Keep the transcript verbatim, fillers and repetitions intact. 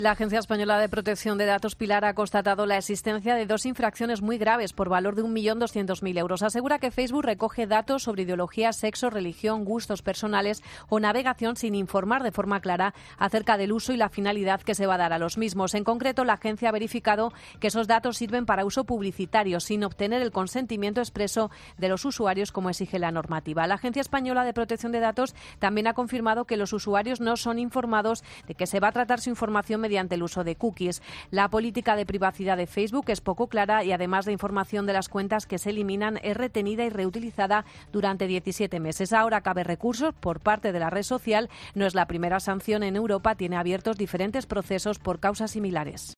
La Agencia Española de Protección de Datos, Pilar, ha constatado la existencia de dos infracciones muy graves por valor de un millón doscientos mil euros. Asegura que Facebook recoge datos sobre ideología, sexo, religión, gustos personales o navegación sin informar de forma clara acerca del uso y la finalidad que se va a dar a los mismos. En concreto, la agencia ha verificado que esos datos sirven para uso publicitario sin obtener el consentimiento expreso de los usuarios, como exige la normativa. La Agencia Española de Protección de Datos también ha confirmado que los usuarios no son informados de que se va a tratar su información mediante mediante el uso de cookies. La política de privacidad de Facebook es poco clara y además la información de las cuentas que se eliminan es retenida y reutilizada durante diecisiete meses. Ahora cabe recursos por parte de la red social. No es la primera sanción en Europa. Tiene abiertos diferentes procesos por causas similares.